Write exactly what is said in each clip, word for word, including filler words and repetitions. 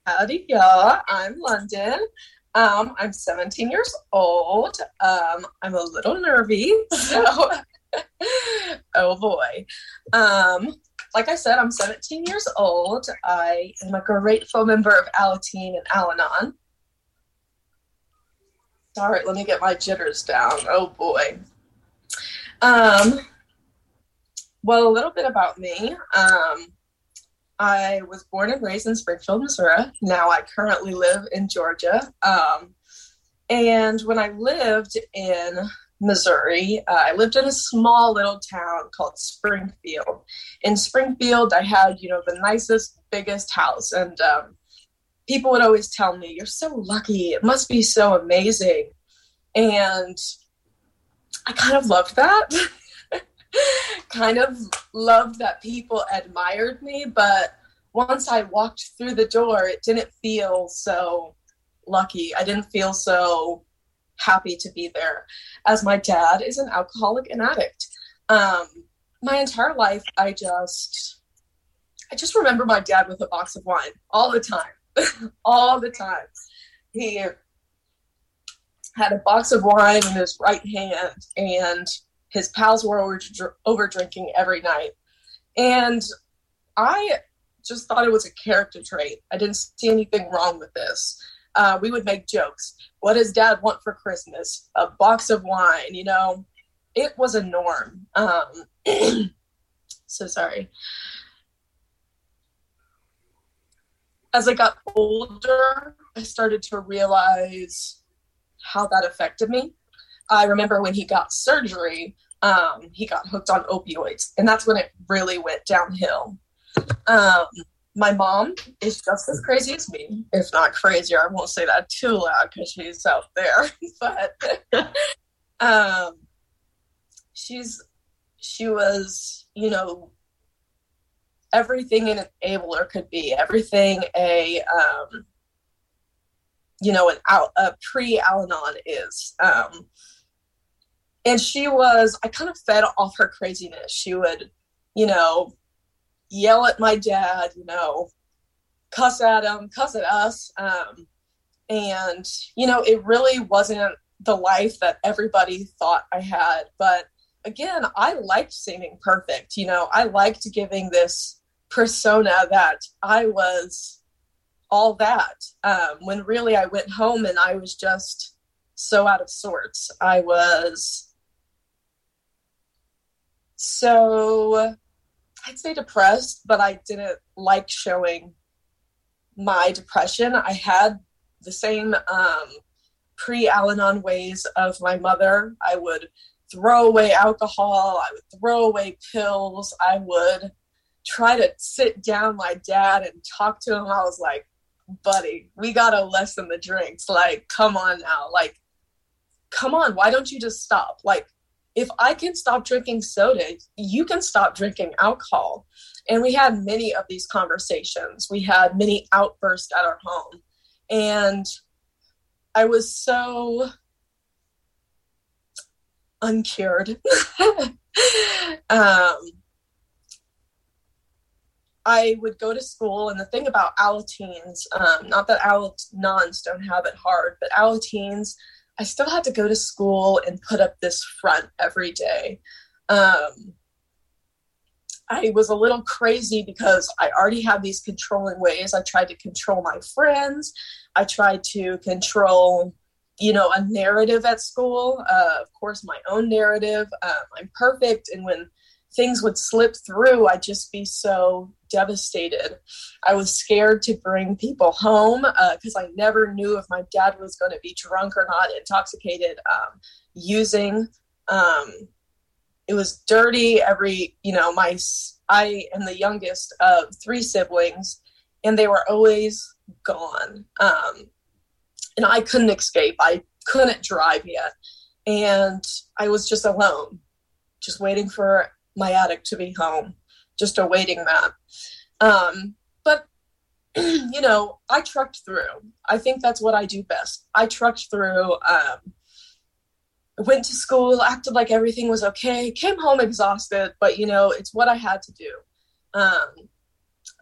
Howdy, y'all. I'm London. Um, I'm seventeen years old. Um, I'm a little nervy, so oh boy. Um, like I said, I'm seventeen years old. I am a grateful member of Alateen and Al-Anon. All right, let me get my jitters down. Oh boy. Um, well, a little bit about me. Um, I was born and raised in Springfield, Missouri. Now I currently live in Georgia. Um, and when I lived in Missouri, uh, I lived in a small little town called Springfield. In Springfield, I had, you know, the nicest, biggest house. And um, people would always tell me, "You're so lucky. It must be so amazing." And I kind of loved that. kind of loved that people admired me, but once I walked through the door, it didn't feel so lucky. I didn't feel so happy to be there, as my dad is an alcoholic and addict. Um, my entire life, I just, I just remember my dad with a box of wine all the time, all the time. He had a box of wine in his right hand, and his pals were over, over drinking every night. And I just thought it was a character trait. I didn't see anything wrong with this. Uh, we would make jokes. What does dad want for Christmas? A box of wine, you know? It was a norm. Um, so sorry. As I got older, I started to realize how that affected me. I remember when he got surgery, um, he got hooked on opioids, and that's when it really went downhill. Um, my mom is just as crazy as me, if not crazier. I won't say that too loud because she's out there, but um, she's she was, you know, everything an enabler could be, everything a um, you know, an out a pre-Al-Anon is. Um, And she was, I kind of fed off her craziness. She would, you know, yell at my dad, you know, cuss at him, cuss at us. Um, and, you know, it really wasn't the life that everybody thought I had. But again, I liked seeming perfect. You know, I liked giving this persona that I was all that. Um, when really I went home and I was just so out of sorts. I was so, I'd say depressed, but I didn't like showing my depression. I had the same um, pre-Al-Anon ways of my mother. I would throw away alcohol. I would throw away pills. I would try to sit down my dad and talk to him. I was like, "Buddy, we got to lessen the drinks. Like, come on now. Like, come on. Why don't you just stop? Like, if I can stop drinking soda, you can stop drinking alcohol." And we had many of these conversations. We had many outbursts at our home. And I was so uncured. um, I would go to school, and the thing about Alateens, um, not that Al-Anons don't have it hard, but Alateens, I still had to go to school and put up this front every day. Um, I was a little crazy because I already had these controlling ways. I tried to control my friends. I tried to control, you know, a narrative at school. Uh, of course, my own narrative. Um, I'm perfect. And when things would slip through, I'd just be so devastated. I was scared to bring people home because uh, I never knew if my dad was going to be drunk or not, intoxicated, um, using. Um, it was dirty. Every, you know, my, I am the youngest of three siblings, and they were always gone. Um, and I couldn't escape. I couldn't drive yet. And I was just alone, just waiting for my addict to be home, just awaiting that. Um, but, you know, I trucked through. I think that's what I do best. I trucked through, um, went to school, acted like everything was okay, came home exhausted, but, you know, it's what I had to do. Um,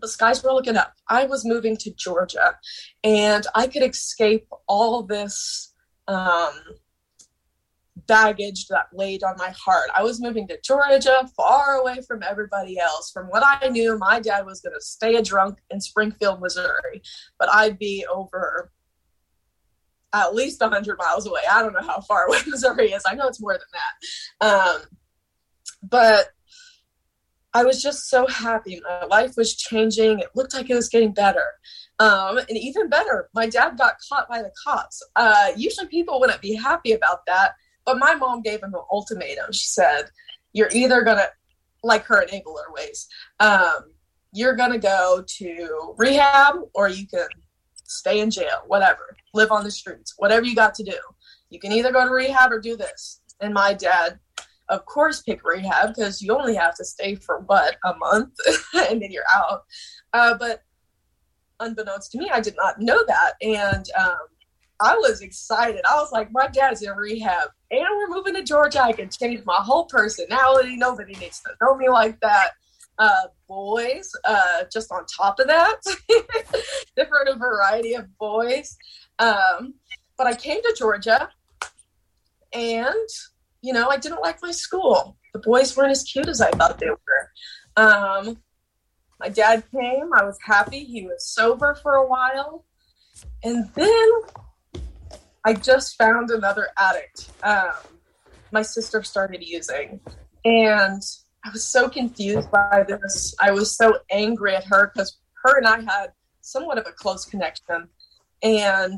the skies were looking up. I was moving to Georgia, and I could escape all this um, baggage that laid on my heart. I was moving to Georgia, far away from everybody else. From what I knew, my dad was going to stay a drunk in Springfield, Missouri, but I'd be over at least one hundred miles away. I don't know how far away Missouri is. I know it's more than that. Um, but I was just so happy. My life was changing. It looked like it was getting better. Um, and even better, my dad got caught by the cops. Uh, usually people wouldn't be happy about that, but my mom gave him an ultimatum. She said, you're either going to, like her in Engler ways, um, you're going to go to rehab or you can stay in jail, whatever, live on the streets, whatever you got to do. You can either go to rehab or do this. And my dad, of course, picked rehab because you only have to stay for, what, a month and then you're out. Uh, but unbeknownst to me, I did not know that. And um, I was excited. I was like, my dad's in rehab and we're moving to Georgia. I can change my whole personality. Nobody needs to know me like that. Uh, boys, uh, just on top of that, different a variety of boys. Um, but I came to Georgia and, you know, I didn't like my school. The boys weren't as cute as I thought they were. Um, my dad came. I was happy. He was sober for a while. And then I just found another addict. Um, my sister started using. And I was so confused by this. I was so angry at her because her and I had somewhat of a close connection. And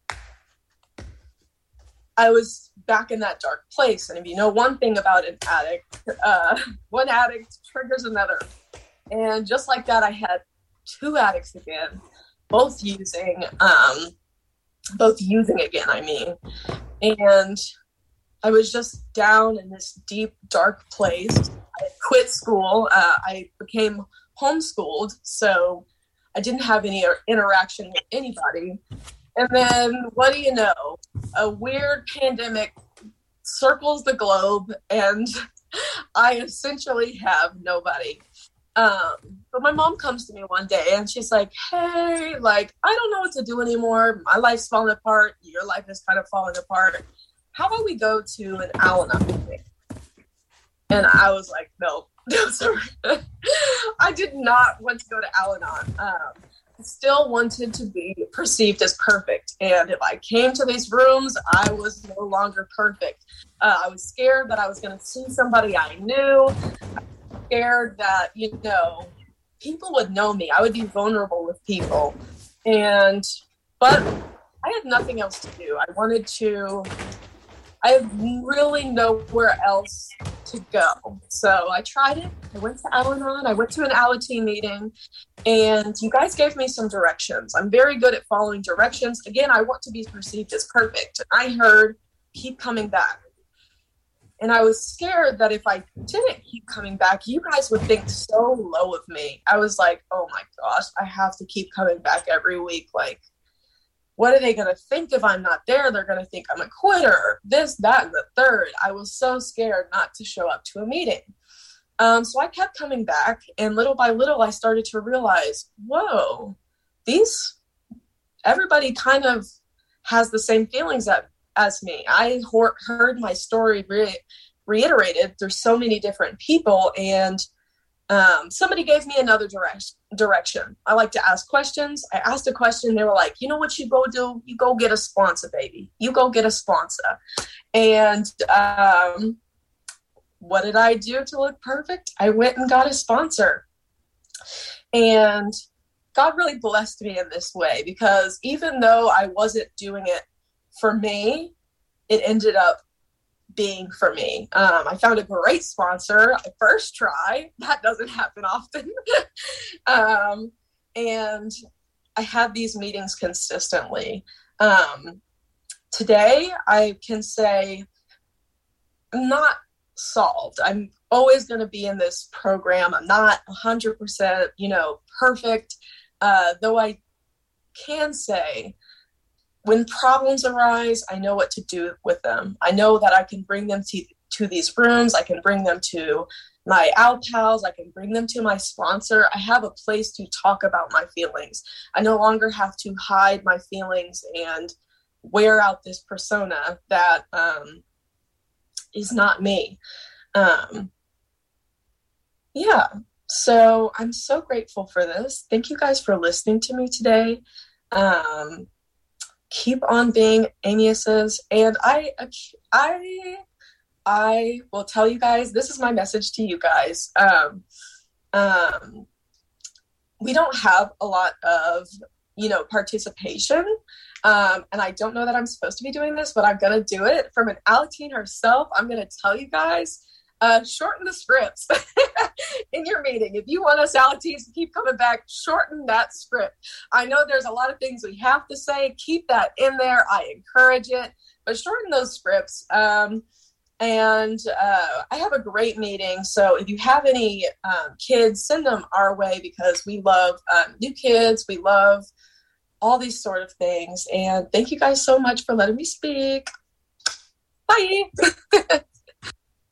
I was back in that dark place. And if you know one thing about an addict, uh, one addict triggers another. And just like that, I had two addicts again, both using, um, both using again, I mean. And I was just down in this deep, dark place. I had quit school. Uh, I became homeschooled, so I didn't have any interaction with anybody. And then, what do you know? A weird pandemic circles the globe, and I essentially have nobody. Um, but my mom comes to me one day, and she's like, hey, like, I don't know what to do anymore. My life's falling apart. Your life is kind of falling apart. How about we go to an Al-Anon meeting? And I was like, no, no, sorry. I did not want to go to Al-Anon. Um, I still wanted to be perceived as perfect. And if I came to these rooms, I was no longer perfect. Uh, I was scared that I was going to see somebody I knew. I was scared that, you know, people would know me. I would be vulnerable with people. And, but I had nothing else to do. I wanted to, I have really nowhere else to go. So I tried it. I went to Al-Anon. I went to an Alateen meeting, and you guys gave me some directions. I'm very good at following directions. Again, I want to be perceived as perfect. I heard, keep coming back. And I was scared that if I didn't keep coming back, you guys would think so low of me. I was like, oh my gosh, I have to keep coming back every week. Like, what are they going to think if I'm not there? They're going to think I'm a quitter, this, that, and the third. I was so scared not to show up to a meeting. Um, so I kept coming back, and little by little, I started to realize, whoa, these, everybody kind of has the same feelings that, as me. I ho- heard my story re- reiterated through so many different people, and Um, somebody gave me another direct, direction. I like to ask questions. I asked a question. They were like, you know what you go do? You go get a sponsor, baby. You go get a sponsor. And um, what did I do to look perfect? I went and got a sponsor. And God really blessed me in this way, because even though I wasn't doing it for me, it ended up being for me. Um, I found a great sponsor at first try. That doesn't happen often. um, and I had these meetings consistently. Um, today, I can say I'm not solved. I'm always going to be in this program. I'm not one hundred percent, you know, perfect, uh, though I can say when problems arise, I know what to do with them. I know that I can bring them to, to these rooms. I can bring them to my owl pals. I can bring them to my sponsor. I have a place to talk about my feelings. I no longer have to hide my feelings and wear out this persona that um, is not me. Um, yeah. So I'm so grateful for this. Thank you guys for listening to me today. Um, keep on being Amyuses. And I, I, I will tell you guys, this is my message to you guys. Um, um, we don't have a lot of, you know, participation. Um, and I don't know that I'm supposed to be doing this, but I'm going to do it from an Alateen herself. I'm going to tell you guys, uh, shorten the scripts in your meeting. If you want us Alateens to keep coming back, shorten that script. I know there's a lot of things we have to say. Keep that in there. I encourage it, but shorten those scripts. Um, and uh, I have a great meeting. So if you have any um, kids, send them our way, because we love um, new kids. We love all these sort of things. And thank you guys so much for letting me speak. Bye.